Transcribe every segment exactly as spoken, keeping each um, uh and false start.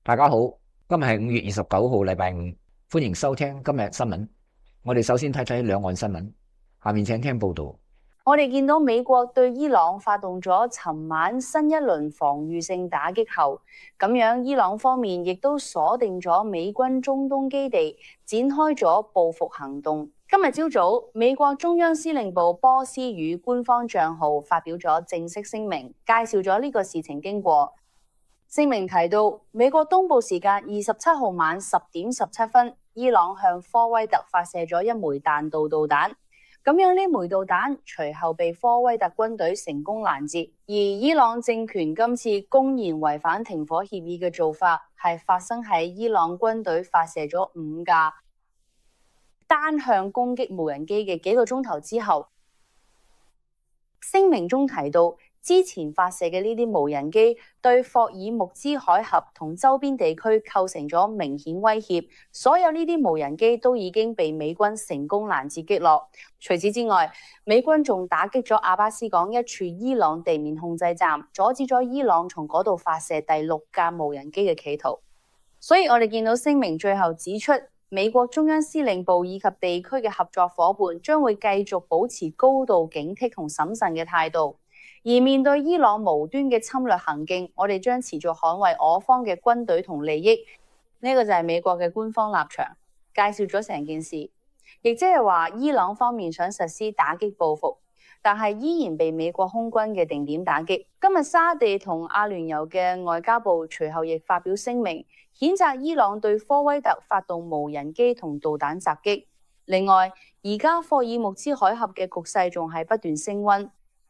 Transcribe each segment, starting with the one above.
大家好，今日係五月二十九號，禮拜五，歡迎收聽今日新聞。我哋首先睇睇兩岸新聞，下面請聽報道。 我哋見到美國對伊朗發動咗尋晚新一輪防禦性打擊後，咁樣伊朗方面亦都鎖定咗美軍中東基地，展開咗報復行動。今日朝早，美國中央司令部波斯語官方帳號發表咗正式聲明，介紹咗呢個事情經過。聲明提到，美國東部時間二十七號晚十點十七分，伊朗向科威特發射咗一枚彈道導彈。咁樣呢枚導彈隨後被科威特軍隊成功攔截。而伊朗政權今次公然違反停火協議嘅做法，係發生喺伊朗軍隊發射咗五架單向攻擊無人機嘅幾個鐘頭之後。聲明中提到，之前發射嘅呢啲無人機對霍爾木茲海峽同周邊地區構成咗明顯威脅，所有呢啲無人機都已經被美軍成功攔截擊落。除此之外，美軍仲打擊咗阿巴斯港一處伊朗地面控制站，阻止咗伊朗從嗰度發射第六架無人機嘅企圖。所以我哋見到聲明最後指出，美國中央司令部以及地區嘅合作夥伴將會繼續保持高度警惕同審慎嘅態度。而面對伊朗無端嘅侵略行徑，我哋將持續捍衛我方嘅軍隊同利益。呢個就係美國嘅官方立場，介紹咗成件事，亦即係話伊朗方面想實施打擊報復，但係依然被美國空軍嘅定點打擊。今日沙地同阿聯酋嘅外交部隨後亦發表聲明，譴責伊朗對科威特發動無人機同導彈襲擊。另外，而家霍爾木茲海峽嘅局勢仲係不斷升溫。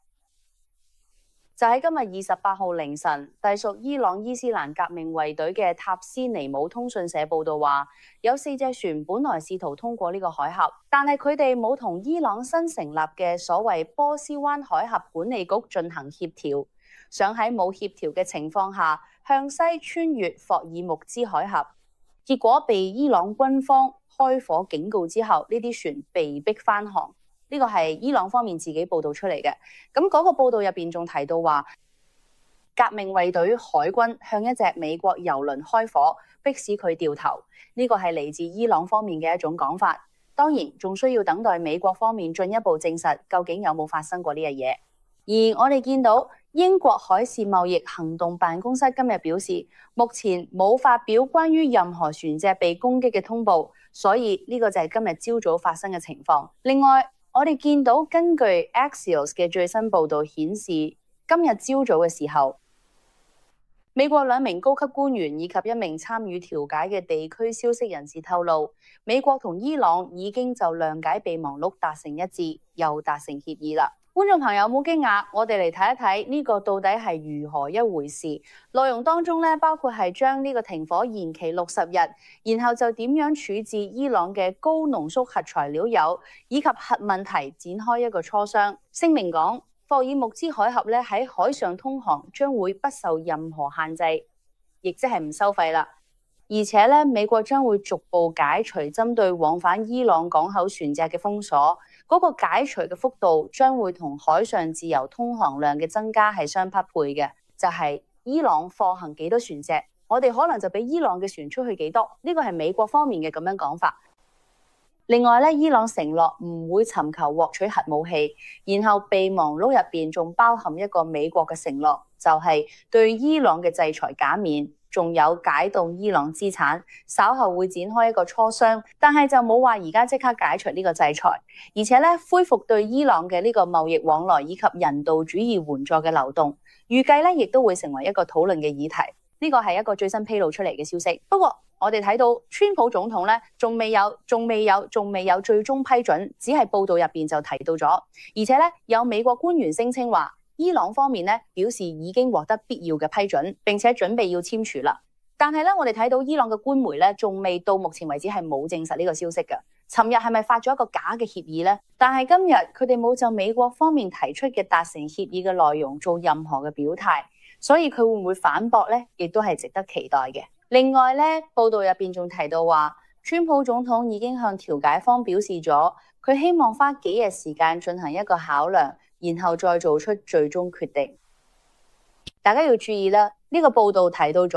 就喺今日二十八號凌晨，隸屬伊朗伊斯蘭革命衛隊嘅塔斯尼姆通訊社報道話，有四隻船本來試圖通過呢個海峽，但係佢哋冇同伊朗新成立嘅所謂波斯灣海峽管理局進行協調，想喺冇協調嘅情況下向西穿越霍爾木茲海峽，結果被伊朗軍方開火警告之後，呢啲船被逼返航。呢個係伊朗方面自己報道出嚟嘅，咁嗰個報道入邊仲提到話，革命衛隊海軍向一隻美國油輪開火，迫使佢掉頭。呢個係嚟自伊朗方面嘅一種講法，當然仲需要等待美國方面進一步證實究竟有冇發生過呢樣嘢。而我哋見到英國海事貿易行動辦公室今日表示，目前冇發表關於任何船隻被攻擊嘅通報，所以呢個就係今日朝早發生嘅情況。另外，我哋見到根據 Axios 嘅最新報導顯示，今日朝早嘅時候，美國兩名高級官員以及一名參與調解嘅地區消息人士透露，美國同伊朗已經就諒解備忘錄達成一致，又達成協議啦。觀眾朋友冇驚訝，我哋嚟睇一睇呢個到底係如何一回事。內容當中咧，包括係將呢個停火延期六十日，然後就點樣處置伊朗嘅高濃縮核材料鈾，以及核問題展開一個磋商。聲明講，霍爾木茲海峽咧喺海上通航將會不受任何限制，亦即係唔收費啦。而且咧，美國將會逐步解除針對往返伊朗港口船隻嘅封鎖，嗰個解除嘅幅度將會同海上自由通航量嘅增加係相匹配嘅，就係伊朗放行幾多船隻，我哋可能就俾伊朗嘅船出去幾多，呢個係美國方面嘅咁樣講法。另外咧，伊朗承諾唔會尋求獲取核武器，然後備忘錄入邊仲包含一個美國嘅承諾，就係對伊朗嘅制裁減免。仲有解凍伊朗資產，稍後會展開一個磋商，但係就冇話而家即刻解除呢個制裁，而且咧恢復對伊朗嘅呢個貿易往來以及人道主義援助嘅流動，預計咧亦都會成為一個討論嘅議題。呢個係一個最新披露出嚟嘅消息。不過我哋睇到川普總統咧仲未有、仲未有、仲未有最終批准，只係報道入邊就提到咗，而且咧有美國官員聲稱話，伊朗方面咧表示已經獲得必要嘅批准，並且準備要簽署啦。但係咧，我哋睇到伊朗嘅官媒咧，仲未到目前為止係冇證實呢個消息嘅。尋日係咪發咗一個假嘅協議呢？但係今日佢哋冇就美國方面提出嘅達成協議嘅內容做任何嘅表態，所以佢會唔會反駁呢？亦都係值得期待嘅。另外咧，報道入邊仲提到話，川普總統已經向調解方表示咗，佢希望花幾日時間進行一個考量，然後再做出最終決定。大家要注意啦，呢個報道提到咗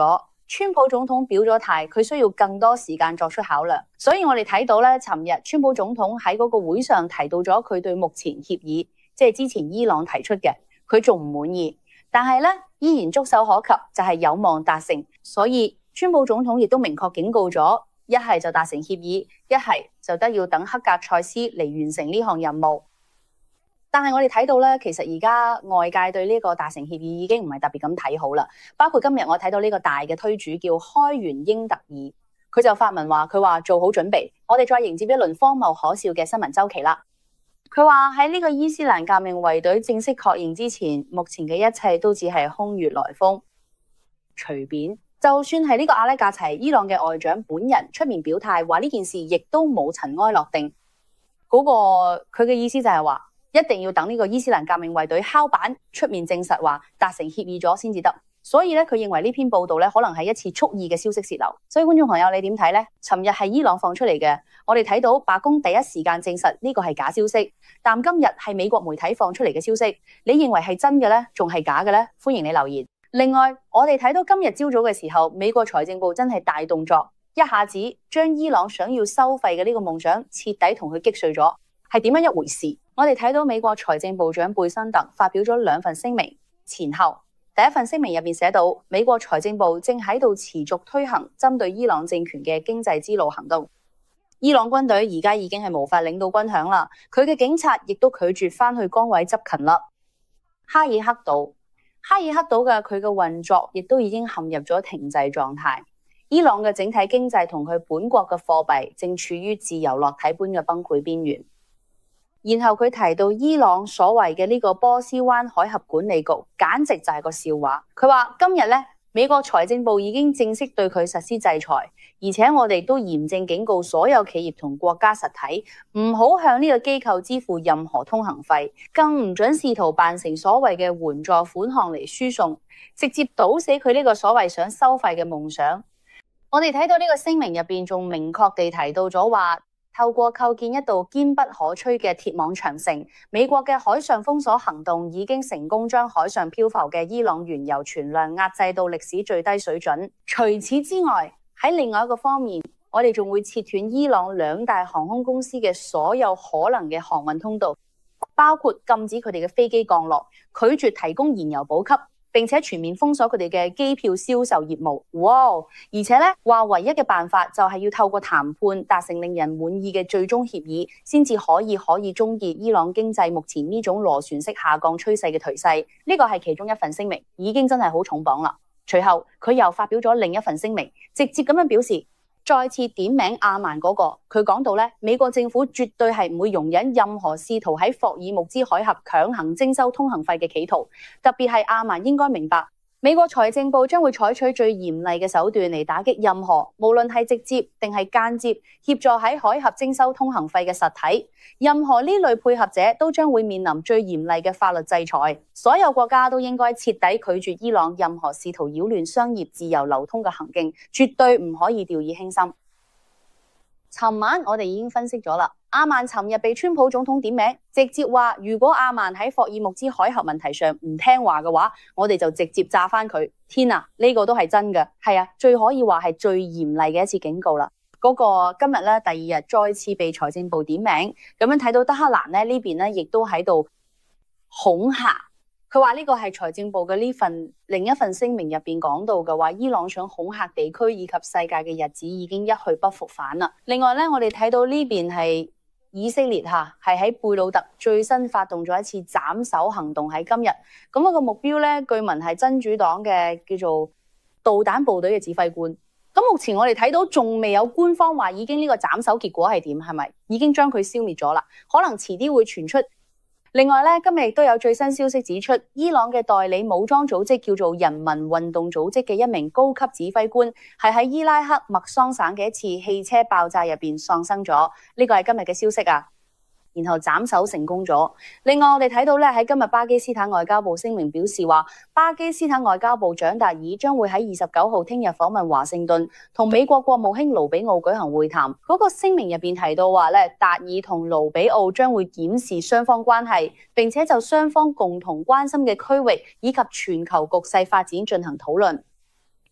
川普總統表咗態，佢需要更多時間作出考量。所以我哋睇到咧，尋日川普總統喺嗰個會上提到咗佢對目前協議，即係之前伊朗提出嘅，佢仲唔滿意，但係咧依然觸手可及，就係有望達成。所以川普總統亦都明確警告咗，一係就達成協議，一係就得要等黑格塞斯嚟完成呢項任務。但係我哋睇到咧，其實而家外界對呢個達成協議已經唔係特別咁睇好啦。包括今日我睇到呢個大嘅推主叫開元英特爾，佢就發文話，佢話做好準備，我哋再迎接一輪荒謬可笑嘅新聞週期啦。佢話喺呢個伊斯蘭革命衛隊正式確認之前，目前嘅一切都只係空穴來風、隨便。就算係呢個阿拉格齊伊朗嘅外長本人出面表態話呢件事亦都冇塵埃落定，嗰、那個佢嘅意思就係話，一定要等呢個伊斯蘭革命衛隊敲板出面證實話達成協議咗先至得。所以咧，佢認為呢篇報道咧可能係一次蓄意嘅消息洩漏。所以觀眾朋友你點睇呢？尋日係伊朗放出嚟嘅，我哋睇到白宮第一時間證實呢個係假消息，但今日係美國媒體放出嚟嘅消息，你認為係真嘅呢？仲係假嘅呢？歡迎你留言。另外，我哋睇到今日朝早嘅時候，美國財政部真係大動作，一下子將伊朗想要收費嘅呢個夢想徹底同佢擊碎咗，係點樣一回事？我哋睇到美國財政部長貝辛特發表咗兩份聲明，前後第一份聲明入面寫到，美國財政部正喺度持續推行針對伊朗政權嘅經濟之路行動。伊朗軍隊而家已經係無法領導軍饷啦，佢嘅警察亦都拒絕翻去崗位執勤啦。哈爾克島，哈爾克島嘅佢嘅運作亦都已經陷入咗停滯狀態。伊朗嘅整體經濟同佢本國嘅貨幣正處於自由落體般嘅崩潰邊緣。然後佢提到伊朗所謂嘅呢個波斯灣海峽管理局，簡直就係個笑話。佢話今日咧，美國財政部已經正式對佢實施制裁，而且我哋都嚴正警告所有企業同國家實體，唔好向呢個機構支付任何通行費，更唔准試圖辦成所謂嘅援助款項嚟輸送，直接堵死佢呢個所謂想收費嘅夢想。我哋睇到呢個聲明入邊仲明確地提到咗話，透過構建一道堅不可摧嘅鐵網長城，美國嘅海上封鎖行動已經成功將海上漂浮嘅伊朗原油存量壓制到歷史最低水準。除此之外，喺另外一個方面，我哋仲會切斷伊朗兩大航空公司嘅所有可能嘅航運通道，包括禁止佢哋嘅飛機降落，拒絕提供燃油補給，並且全面封鎖佢哋嘅機票銷售業務。哇！而且咧話唯一嘅辦法就係要透過談判達成令人滿意嘅最終協議，先至可以可以終結伊朗經濟目前呢種螺旋式下降趨勢嘅頹勢。呢個係其中一份聲明，已經真係好重磅啦。隨後佢又發表咗另一份聲明，直接咁樣表示，再次點名阿曼嗰個，佢講到咧，美國政府絕對係唔會容忍任何試圖喺霍爾木茲海峽強行徵收通行費嘅企圖，特別係阿曼應該明白，美國財政部將會採取最嚴厲嘅手段嚟打擊任何無論係直接定係間接協助喺海峽徵收通行費嘅實體，任何呢類配合者都將會面臨最嚴厲嘅法律制裁。所有國家都應該徹底拒絕伊朗任何試圖擾亂商業自由流通嘅行徑，絕對唔可以掉以輕心。尋晚我哋已經分析咗啦，阿曼尋日被川普總統點名，直接話如果阿曼喺霍爾木茲海峽問題上唔聽話嘅話，我哋就直接炸翻佢。天啊，呢個都係真嘅，係啊，最可以話係最嚴厲嘅一次警告啦。嗰個今日咧第二日再次被財政部點名，咁樣睇到德黑蘭咧呢邊咧亦都喺度恐嚇。佢話呢個係財政部嘅呢份另一份聲明入邊講到嘅話，伊朗想恐嚇地區以及世界嘅日子已經一去不復返啦。另外咧，我哋睇到呢邊係以色列嚇，係喺貝魯特最新發動咗一次斬首行動喺今日。咁嗰個目標咧，據聞係真主黨嘅叫做導彈部隊嘅指揮官。咁目前我哋睇到仲未有官方話已經呢個斬首結果係點，係咪已經將佢消滅咗啦？可能遲啲會傳出。另外咧，今日亦都有最新消息指出，伊朗嘅代理武裝組織叫做人民運動組織嘅一名高級指揮官，係喺伊拉克麥桑省嘅一次汽車爆炸入邊喪生咗。呢個係今日嘅消息啊。然後斬首成功咗。另外我哋睇到咧，喺今日巴基斯坦外交部聲明表示話，巴基斯坦外交部長達爾將會喺二十九號聽日訪問華盛頓，同美國國務卿盧比奧舉行會談。嗰、那個聲明入邊提到話咧，達爾同盧比奧將會檢視雙方關係，並且就雙方共同關心嘅區域以及全球局勢發展進行討論。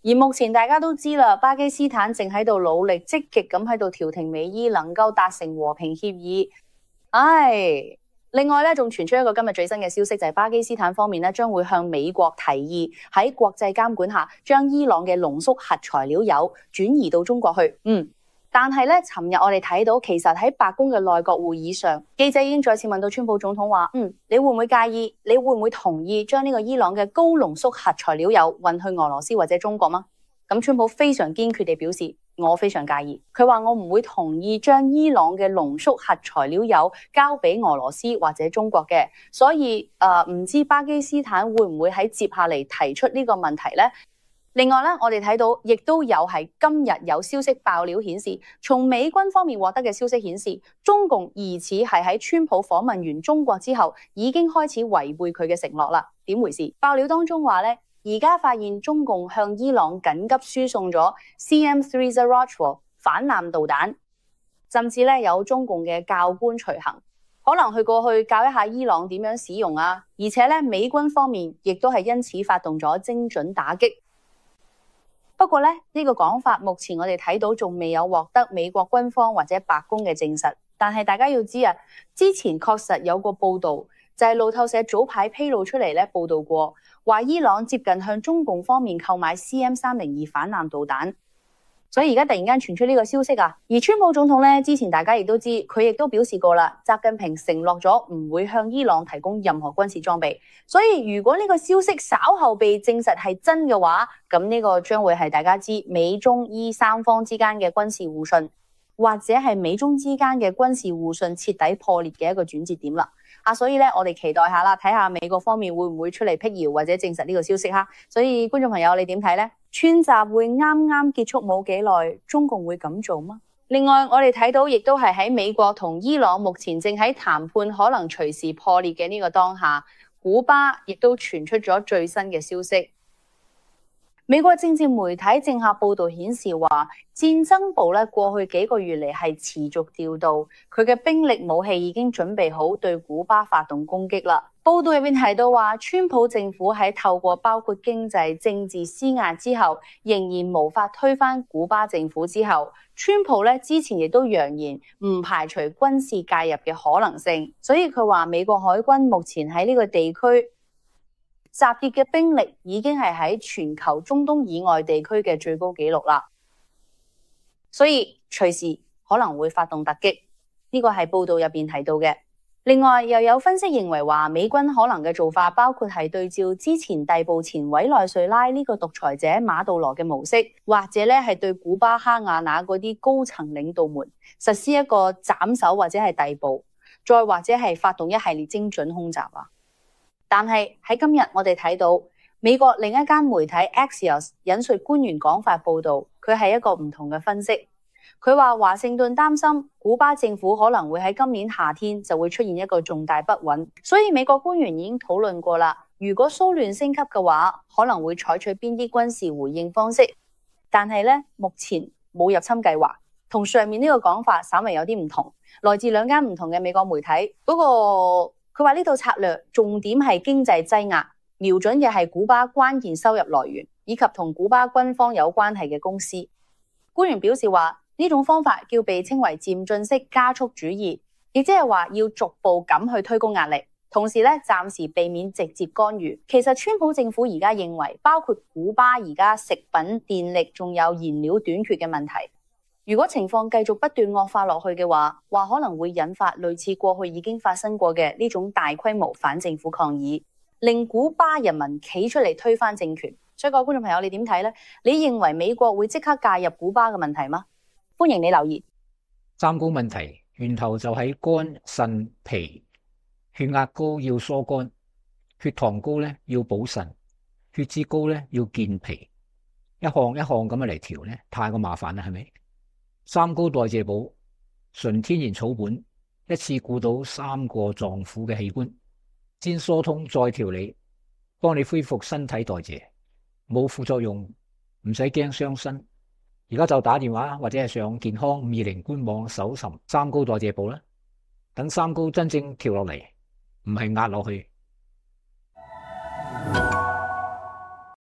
而目前大家都知啦，巴基斯坦正喺度努力積極咁喺度調停美伊，能夠達成和平協議。唉，另外咧仲傳出一個今日最新嘅消息，就係巴基斯坦方面咧將會向美國提議喺國際監管下，將伊朗嘅濃縮核材料鈾轉移到中國去。嗯。但係咧，尋日我哋睇到，其實喺白宮嘅內閣會議上，記者已經再次問到川普總統話：嗯，你會唔會介意？你會唔會同意將呢個伊朗嘅高濃縮核材料鈾運去俄羅斯或者中國嗎？咁川普非常堅決地表示：我非常介意。佢話：我唔會同意將伊朗嘅濃縮核材料鈾交俾俄羅斯或者中國嘅。所以誒，唔知巴基斯坦會唔會喺接下嚟提出呢個問題呢？另外咧，我哋睇到亦都有係今日有消息爆料顯示，從美軍方面獲得嘅消息顯示，中共疑似係喺川普訪問完中國之後，已經開始違背佢嘅承諾啦。點回事？爆料當中話咧，而家發現中共向伊朗緊急輸送咗 C M 三 Zarraj 反艦導彈，甚至咧有中共嘅教官隨行，可能去過去教一下伊朗點樣使用啊。而且咧，美軍方面亦都係因此發動咗精準打擊。不過咧，呢個講法目前我哋睇到仲未有獲得美國軍方或者白宮嘅證實。但係大家要知啊，之前確實有個報道，就係路透社早排披露出嚟咧，報道過話伊朗接近向中共方面購買 C M 三零二反艦導彈。所以而家突然間傳出呢個消息啊，而川普總統咧之前大家亦都知，佢亦都表示過啦，習近平承諾咗唔會向伊朗提供任何軍事裝備。所以如果呢個消息稍後被證實係真嘅話，咁呢個將會係大家知美中伊三方之間嘅軍事互信，或者係美中之間嘅軍事互信徹底破裂嘅一個轉折點啦。啊，所以咧我哋期待下啦，睇下美國方面會唔會出嚟闢謠或者證實呢個消息哈。所以觀眾朋友你點睇呢？川習會啱啱結束冇幾耐，中共會咁做嗎？另外我哋睇到亦都係喺美國同伊朗目前正喺談判可能隨時破裂嘅呢個當下，古巴亦都傳出咗最新嘅消息。美國政治媒體政客報道顯示話，戰爭部咧過去幾個月嚟係持續調度，佢嘅兵力武器已經準備好對古巴發動攻擊啦。報道入面提到話，川普政府喺透過包括經濟、政治施壓之後，仍然無法推翻古巴政府之後，川普咧之前亦都揚言唔排除軍事介入嘅可能性，所以佢話美國海軍目前喺呢個地區集結嘅兵力已經係喺全球中東以外地區嘅最高紀錄啦，所以隨時可能會發動突擊，呢個係報道入邊提到嘅。另外又有分析認為話，美軍可能嘅做法包括係對照之前逮捕前委內瑞拉呢個獨裁者馬杜羅嘅模式，或者咧係對古巴哈瓦那嗰啲高層領導們實施一個斬首或者係逮捕，再或者係發動一系列精準空襲啊。但係喺今日我哋睇到美國另一間媒體 Axios 引述官員講法報道，佢係一個唔同嘅分析。佢話華盛頓擔心古巴政府可能會喺今年夏天就會出現一個重大不穩，所以美國官員已經討論過啦。如果騷亂升級嘅話，可能會採取邊啲軍事回應方式。但係咧，目前冇入侵計劃，同上面呢個講法稍微有啲唔同。來自兩間唔同嘅美國媒體嗰個。佢話呢套策略重點係經濟擠壓，瞄準嘅係古巴關鍵收入來源，以及同古巴軍方有關係嘅公司。官員表示話，呢種方法叫被稱為漸進式加速主義，亦即係話要逐步咁去推高壓力，同時咧暫時避免直接干預。其實川普政府而家認為，包括古巴而家食品、電力仲有燃料短缺嘅問題，如果情況繼續不斷惡化落去嘅話，話可能會引發類似過去已經發生過嘅呢種大規模反政府抗議，令古巴人民企出嚟推翻政權。所以各位觀眾朋友，你點睇呢？你認為美國會即刻介入古巴嘅問題嗎？歡迎你留言。 三高問題源頭就喺肝、腎、脾。血壓高要疏肝，血糖高咧要補腎，血脂高咧要健脾。一項一項咁樣嚟調咧，太過麻煩啦，係咪？三高代謝補，純天然草本，一次顧到三個臟腑嘅器官，先疏通再調理，幫你恢復身體代謝，冇副作用，唔使驚傷身。而家就打電話或者係上健康五二零官網搜尋三高代謝補啦，等三高真正調落嚟，唔係壓落去。 五月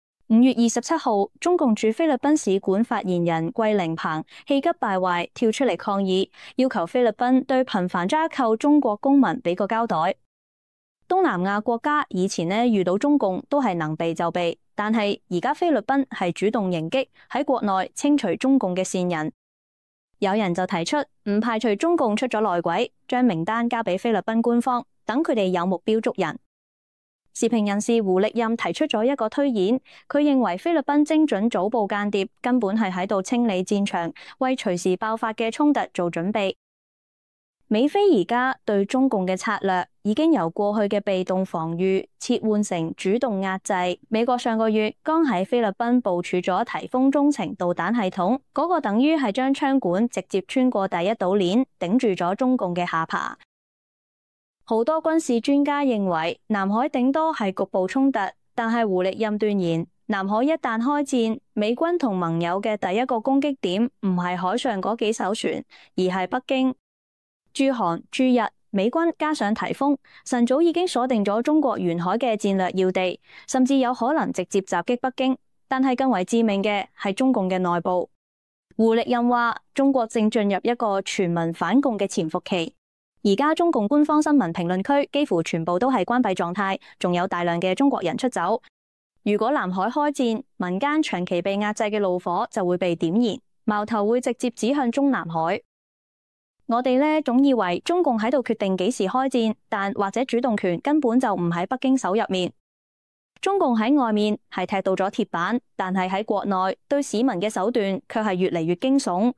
月二十七號，中共駐菲律賓使館發言人桂凌鵬氣急敗壞跳出嚟抗議，要求菲律賓對頻繁抓扣中國公民俾個交代。東南亞國家以前呢遇到中共都係能避就避，但係而家菲律賓係主動迎擊，喺國內清除中共嘅線人。有人就提出唔排除中共出咗內鬼，將名單交俾菲律賓官方，等佢哋有目標捉人。時評人士胡力任提出咗一個推演，佢認為菲律賓精準早報間諜根本係喺度清理戰場，為隨時爆發嘅衝突做準備。美菲而家對中共嘅策略已經由過去嘅被動防禦切換成主動壓制。美國上個月剛喺菲律賓部署咗颱風中程導彈系統，嗰個等於係將槍管直接穿過第一島鏈，頂住咗中共嘅下巴。好多軍事專家認為南海頂多係局部衝突，但係胡力任斷言，南海一旦開戰，美軍同盟友嘅第一個攻擊點唔係海上嗰幾艘船，而係北京。駐韓、駐日美軍加上颱風，晨早已經鎖定咗中國沿海嘅戰略要地，甚至有可能直接襲擊北京。但係更為致命嘅係中共嘅內部。胡力任話，中國正進入一個全民反共嘅潛伏期。而家中共官方新聞評論區幾乎全部都係關閉狀態，仲有大量嘅中國人出走。如果南海開戰，民間長期被壓制嘅怒火就會被點燃，矛頭會直接指向中南海。我哋呢總以為中共喺度決定幾時開戰，但或者主動權根本就唔喺北京手入面。中共喺外面係踢到咗鐵板，但係喺國內對市民嘅手段卻係越嚟越驚悚。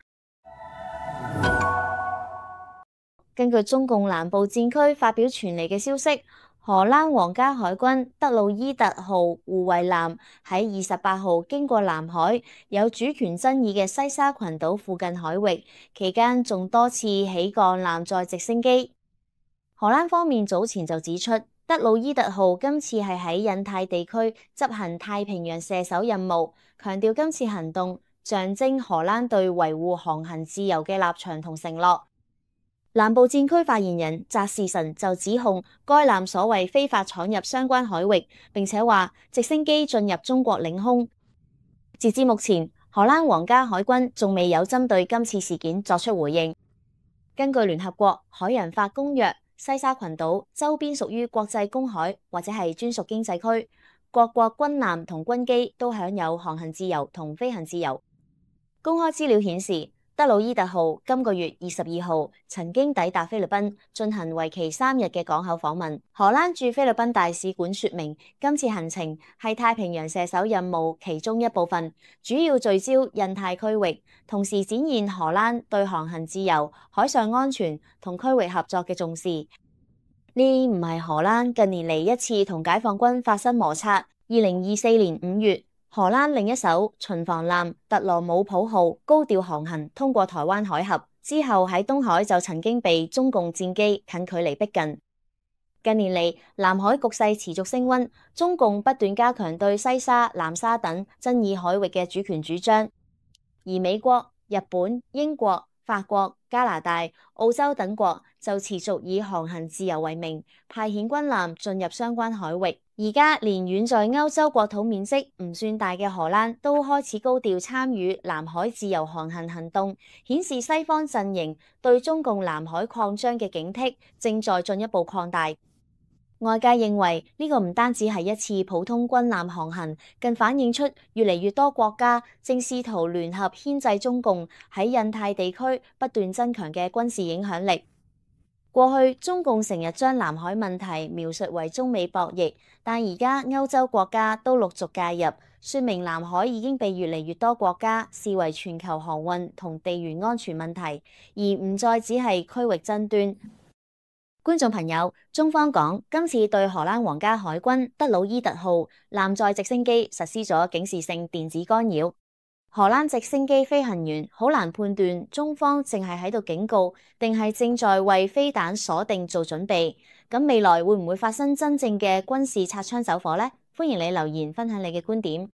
根據中共南部戰區發表傳嚟嘅消息，荷蘭皇家海軍德魯伊特號護衛艦喺二十八號經過南海有主權爭議嘅西沙群島附近海域，期間仲多次起降艦載直升機。荷蘭方面早前就指出，德魯伊特號今次係喺印太地區執行太平洋射手任務，強調今次行動象徵荷蘭對維護航行自由嘅立場同承諾。南部戰區發言人澤士臣就指控該艦所謂非法闖入相關海域，並且話直升機進入中國領空。截至目前，荷蘭皇家海軍仲未有針對今次事件作出回應。根據聯合國海洋法公約，西沙群島周邊屬於國際公海或者係專屬經濟區，各國軍艦同軍機都享有航行自由同飛行自由。公開資料顯示，德魯伊特號今個月二十二號曾經抵達菲律賓，進行為期三日嘅港口訪問。荷蘭駐菲律賓大使館說明，今次行程係太平洋射手任務其中一部分，主要聚焦印太區域，同時展現荷蘭對航行自由、海上安全同區域合作嘅重視。呢唔係荷蘭近年嚟一次同解放軍發生摩擦。二零二四年五月，荷蘭另一艘巡防艦特羅姆普號高調航行通過台灣海峽，之後喺東海就曾經被中共戰機近距離逼近。近年嚟，南海局勢持續升溫，中共不斷加強對西沙、南沙等爭議海域嘅主權主張，而美國、日本、英國、法國、加拿大、澳洲等國就持續以航行自由為名，派遣軍艦進入相關海域。而家連遠在歐洲國土面積唔算大嘅荷蘭都開始高調參與南海自由航行行動，顯示西方陣營對中共南海擴張嘅警惕正在進一步擴大。外界認為呢個唔單止係一次普通軍艦航行，更反映出越嚟越多國家正試圖聯合牽制中共喺印太地區不斷增強嘅軍事影響力。過去中共成日將南海問題描述為中美博弈，但而家歐洲國家都陸續介入，說明南海已經被越嚟越多國家視為全球航運同地緣安全問題，而唔再只係區域爭端。觀眾朋友，中方講今次對荷蘭皇家海軍德魯伊特號艦載直升機實施咗警示性電子干擾。荷蘭直升機飛行員好難判斷中方淨係喺度警告，定係正在為飛彈鎖定做準備。咁未來會唔會發生真正嘅軍事擦槍走火呢？歡迎你留言分享你嘅觀點。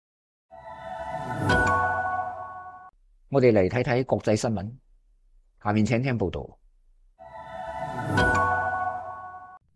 我哋嚟睇睇國際新聞，下面請聽報道。 五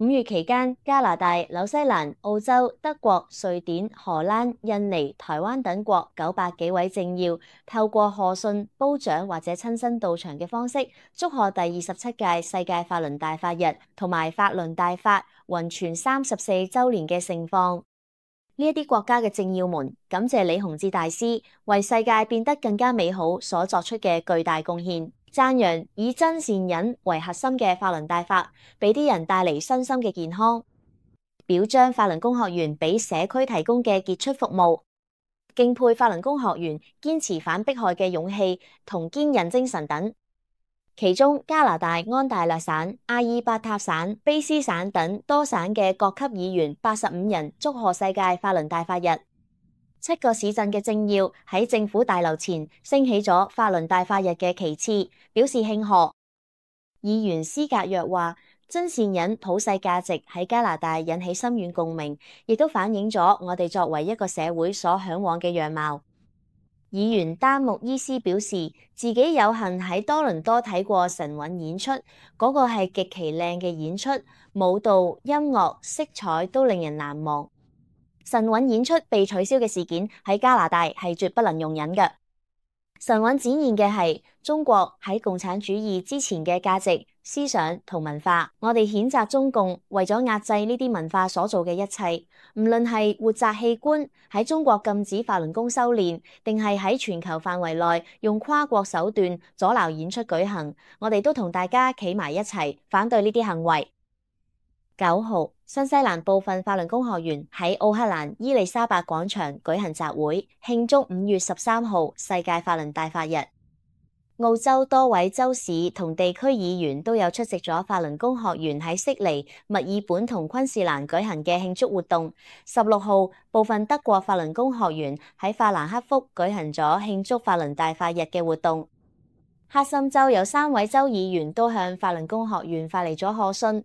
月期間，加拿大、紐西蘭、澳洲、德國、瑞典、荷蘭、印尼、台灣等國九百幾位政要透過賀信、褒獎或者親身到場嘅方式，祝賀第二十七屆世界法輪大法日同埋法輪大法弘傳三十四週年嘅盛況。呢一啲國家嘅政要們感謝李洪志大師為世界變得更加美好所作出嘅巨大貢獻。讚揚以真善忍為核心嘅法輪大法，俾啲人帶嚟身心嘅健康；表彰法輪功學員俾社區提供嘅傑出服務；敬佩法輪功學員堅持反迫害嘅勇氣同堅韌精神等。其中，加拿大安大略省、阿爾伯塔省、卑斯省等多省嘅各級議員八十五人祝賀世界法輪大法日。七個市鎮嘅政要喺政府大樓前升起咗法輪大法日嘅旗幟，表示慶賀。議員斯格約話：真善忍普世價值喺加拿大引起深遠共鳴，亦都反映咗我哋作為一個社會所嚮往嘅樣貌。議員丹木伊斯表示，自己有幸喺多倫多睇過神韻演出，嗰個係極其靚嘅演出，舞蹈、音樂、色彩都令人難忘。神韻演出被取消嘅事件喺加拿大係絕不能容忍嘅。神韻展現嘅係中國喺共產主義之前嘅價值、思想同文化。我哋譴責中共為咗壓制呢啲文化所做嘅一切，唔論係活摘器官、喺中國禁止法輪功修煉，定係喺全球範圍內用跨國手段阻撓演出舉行，我哋都同大家企埋一齊反對呢啲行為。九號，新西蘭部分法輪功學員喺奧克蘭伊麗莎白廣場舉行集會，慶祝五月十三號世界法輪大法日。澳洲多位州市同地區議員都有出席咗法輪功學員喺悉尼、墨爾本同昆士蘭舉行嘅慶祝活動。十六號，部分德國法輪功學員喺法蘭克福舉行咗慶祝法輪大法日嘅活動。黑森州有三位州議員都向法輪功學員發嚟咗賀信。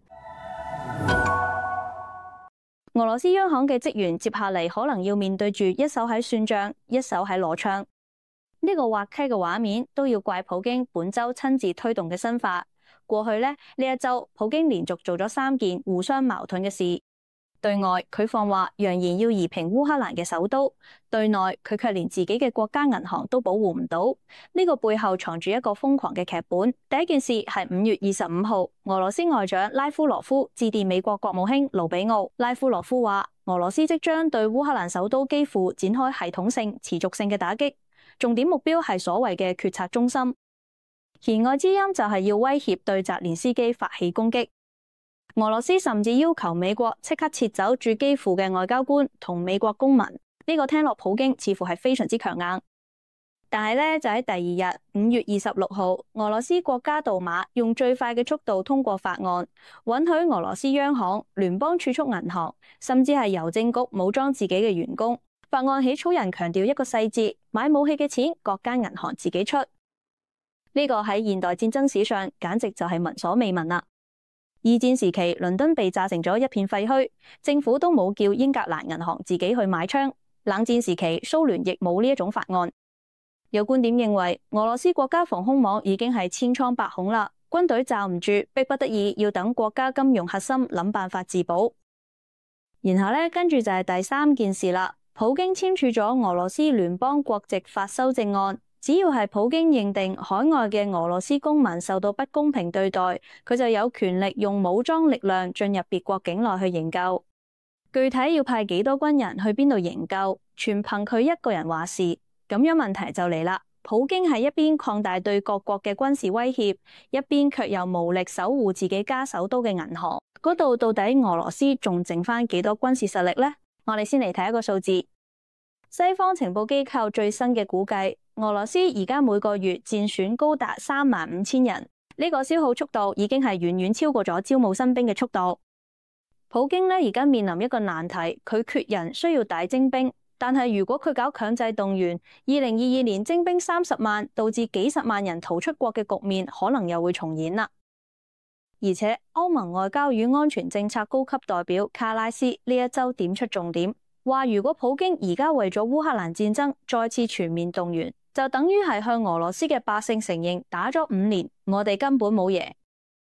俄羅斯央行嘅職員接下嚟可能要面對住一手喺算賬，一手喺攞槍。呢個滑稽嘅畫面都要怪普京本周親自推動嘅新法。過去呢，呢一周，普京連續做咗三件互相矛盾嘅事。對外佢放話揚言要夷平烏克蘭嘅首都，對內佢卻連自己嘅國家銀行都保護唔到。呢個背後藏住一個瘋狂嘅劇本。第一件事係五月二十五號，俄羅斯外長拉夫羅夫致電美國國務卿盧比奧。拉夫羅夫話俄羅斯即將對烏克蘭首都基輔展開系統性、持續性嘅打擊，重點目標係所謂嘅決策中心。言外之音就係要威脅對澤連斯基發起攻擊。俄羅斯甚至要求美國即刻撤走駐基輔嘅外交官同美國公民，呢個聽落普京似乎係非常之強硬。但係呢，就喺第二日五月二十六號，俄羅斯國家杜馬用最快嘅速度通過法案，允許俄羅斯央行、聯邦儲蓄銀行甚至係郵政局武裝自己嘅員工。法案起草人強調一個細節：買武器嘅錢各間銀行自己出。呢個喺現代戰爭史上簡直就係聞所未聞啦。二戰時期，倫敦被炸成咗一片廢墟，政府都冇叫英格蘭銀行自己去買槍。冷戰時期，蘇聯亦冇呢一種法案。有觀點認為，俄羅斯國家防空網已經係千瘡百孔啦，軍隊罩唔住，迫不得已要等國家金融核心諗辦法自保。然後咧，跟住就係第三件事啦，普京簽署咗俄羅斯聯邦國籍法修正案。只要係普京認定海外嘅俄羅斯公民受到不公平對待，佢就有權力用武裝力量進入別國境內去營救。具體要派幾多軍人去邊度營救，全憑佢一個人話事。咁樣問題就嚟啦，普京係一邊擴大對各國嘅軍事威脅，一邊卻又無力守護自己家首都嘅銀行。嗰度到底俄羅斯仲剩翻幾多軍事實力呢？我哋先嚟睇一個數字。西方情報機構最新嘅估計，俄羅斯而家每個月戰損高達三萬五千人，呢個消耗速度已經係遠遠超過咗招募新兵嘅速度。普京呢而家面臨一個難題，佢缺人，需要大徵兵，但係如果佢搞強制動員，二零二二年徵兵三十萬，導致幾十萬人逃出國嘅局面，可能又會重演啦。而且歐盟外交與安全政策高級代表卡拉斯呢一周點出重點，話如果普京而家為咗烏克蘭戰爭再次全面動員，就等於係向俄羅斯嘅百姓承認打咗五年，我哋根本冇贏。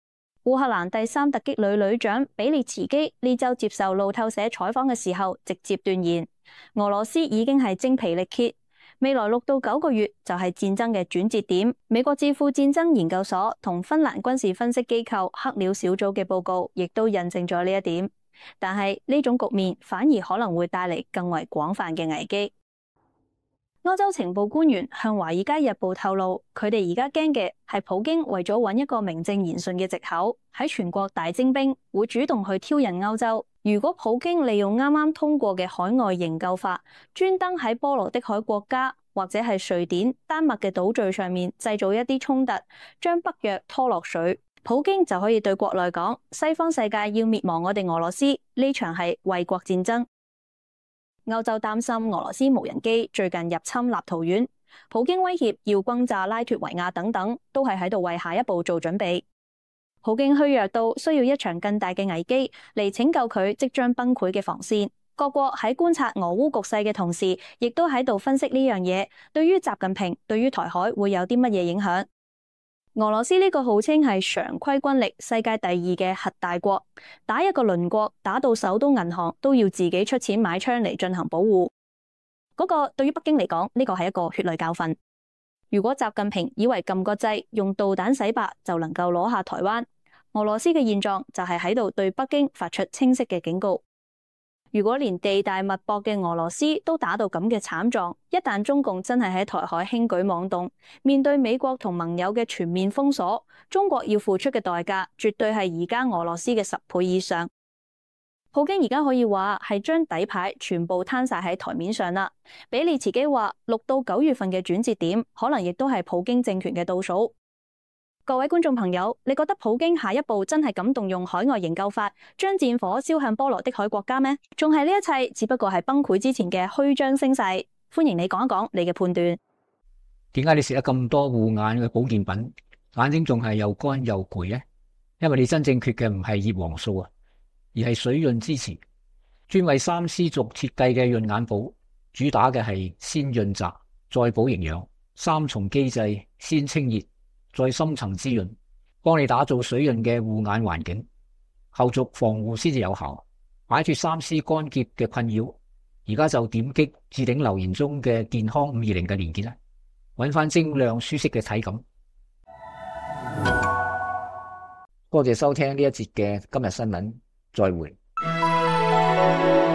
烏克蘭第三突擊旅旅長比列茨基呢週接受路透社採訪嘅時候，直接斷言俄羅斯已經係精疲力竭，未來六到九個月就係戰爭嘅轉折點。美國智庫戰爭研究所同芬蘭軍事分析機構黑鳥小組嘅報告亦都印證咗呢一點，但係呢種局面反而可能會帶嚟更為廣泛嘅危機。歐洲情報官員向《華爾街日報》透露，佢哋而家驚嘅係普京為咗揾一個名正言順嘅藉口，喺全國大徵兵，會主動去挑釁歐洲。如果普京利用啱啱通過嘅海外營救法，專登喺波羅的海國家或者係瑞典、丹麥嘅島嶼上面製造一啲衝突，將北約拖落水，普京就可以對國內講：西方世界要滅亡我哋俄羅斯，呢場係衛國戰爭。歐洲擔心俄羅斯無人機最近入侵立陶宛，普京威脅要轟炸拉脫維亞等等，都係喺度為下一步做準備。普京虛弱到需要一場更大嘅危機嚟拯救佢即將崩潰嘅防線。各國喺觀察俄烏局勢嘅同時，亦都喺度分析呢樣嘢對於習近平、對於台海會有啲乜嘢影響。俄羅斯呢個號稱係常規軍力世界第二嘅核大國，打一個鄰國打到首都銀行都要自己出錢買槍嚟進行保護。嗰個對於北京嚟講，呢個係一個血淚教訓。如果習近平以為撳個掣用導彈洗白就能夠攞下台灣，俄羅斯嘅現狀就係喺度對北京發出清晰嘅警告。如果連地大物博嘅俄羅斯都打到咁嘅慘狀，一旦中共真係喺台海輕舉妄動，面對美國同盟友嘅全面封鎖，中國要付出嘅代價絕對係而家俄羅斯嘅十倍以上。普京而家可以話係將底牌全部攤晒喺台面上啦。比利茨基話六到九月份嘅轉折點，可能亦都係普京政權嘅倒數。各位觀眾朋友，你覺得普京下一步真係敢動用海外營救法，將戰火燒向波羅的海國家咩？仲係呢一切只不過係崩潰之前嘅虛張聲勢？歡迎你講一講你嘅判斷。 點解你食咗咁多護眼嘅保健品，眼睛仲係又乾又攰呢？因為你真正缺嘅唔係葉黃素啊，而係水潤之詞。專為三絲族設計嘅潤眼寶，主打嘅係先潤澤，再補營養，三重機制，先清熱，再深層滋潤，幫你打造水潤嘅護眼環境，後續防護先至有效，擺脫三 C 乾澀嘅困擾。而家就點擊置頂留言中嘅健康五二零嘅連結啦，揾翻精亮舒適嘅體感。多謝收聽呢一節嘅今日新聞，再會。